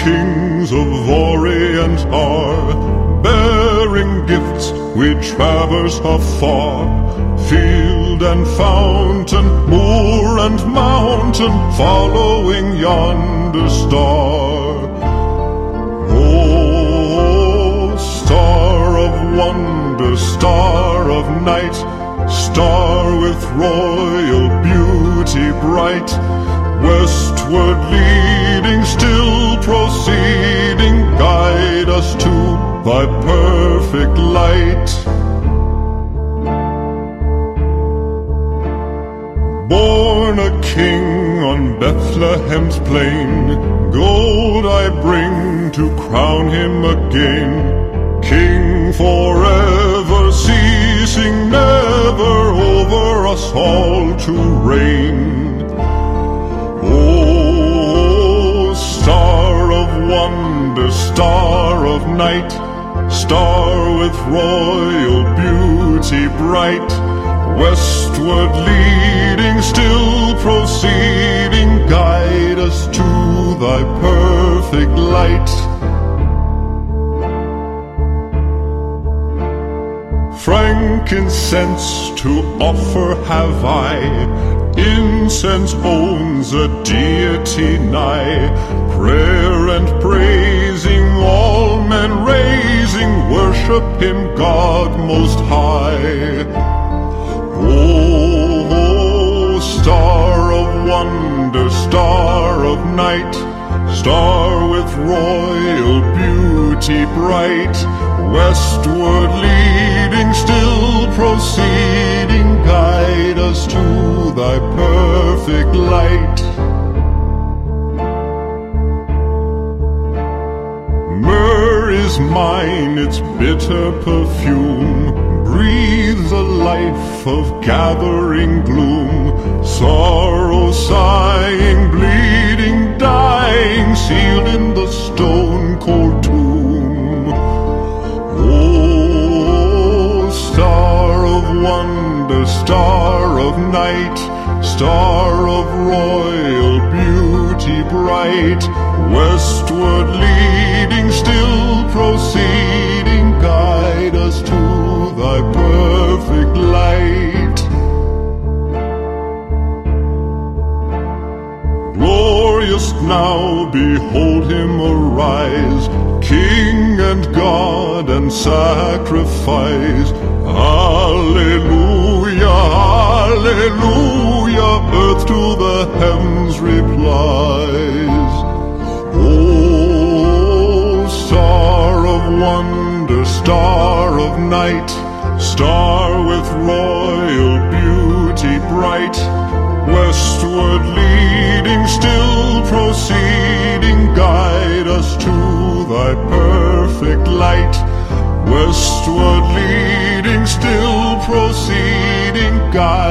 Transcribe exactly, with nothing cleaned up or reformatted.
kings of Orient are, bearing gifts we traverse afar. Field and fountain, moor and mountain, following yonder star. Oh, star of wonder, star of night, star with royal beauty bright, westward leading, still proceeding, guide us to thy perfect light. Born a king on Bethlehem's plain, gold I bring to crown him again. King forever, ceasing never over us all to reign. Oh, star of wonder, star of night, star with royal beauty bright, westward leading, still proceeding, guide us to thy perfect light. Frankincense to offer have I, incense owns a deity nigh, prayer and praising, all men raising, worship him, God most high. Oh, star of wonder, star of night, star with royal beauty bright, westward leading, still proceeding, guide us to thy perfect light. Myrrh is mine, its bitter perfume breathes a life of gathering gloom. Sorrow sighing, bleeding, dying, sealed in the stone-cold tomb. Oh, star of wonder, star of night, star of royal beauty bright, westward leading, still proceeding, guide us to thy perfect light. Glorious now, behold him arise, King and God and sacrifice. Alleluia, alleluia, earth to the heavens replies. Oh, star of wonder, star of night, star with royal beauty bright, westward leading, still proceeding, guide us to thy perfect light. Westward leading, still proceeding, guide